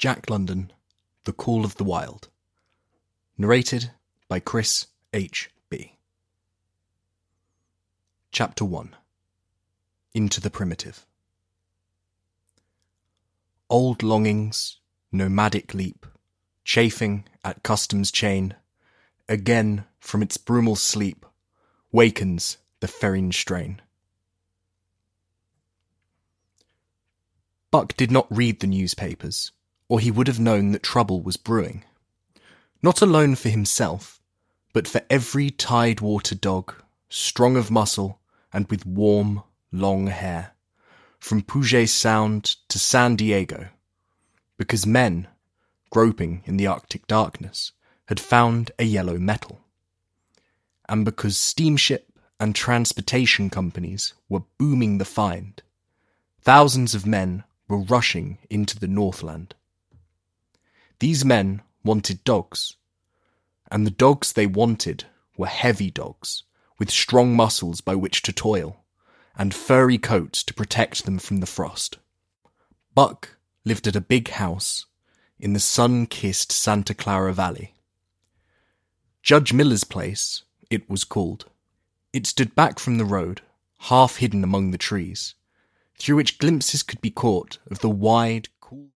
Jack London, The Call of the Wild. Narrated by Chris H.B. Chapter 1. Into the Primitive. Old longings, nomadic leap, chafing at custom's chain, again from its brumal sleep, wakens the ferine strain. Buck did not read the newspapers, or he would have known that trouble was brewing. Not alone for himself, but for every tide-water dog, strong of muscle and with warm, long hair, from Puget Sound to San Diego, because men, groping in the Arctic darkness, had found a yellow metal. And because steamship and transportation companies were booming the find, thousands of men were rushing into the Northland. These men wanted dogs, and the dogs they wanted were heavy dogs with strong muscles by which to toil, and furry coats to protect them from the frost. Buck lived at a big house in the sun-kissed Santa Clara Valley. Judge Miller's place, it was called. It stood back from the road, half hidden among the trees, through which glimpses could be caught of the wide, cool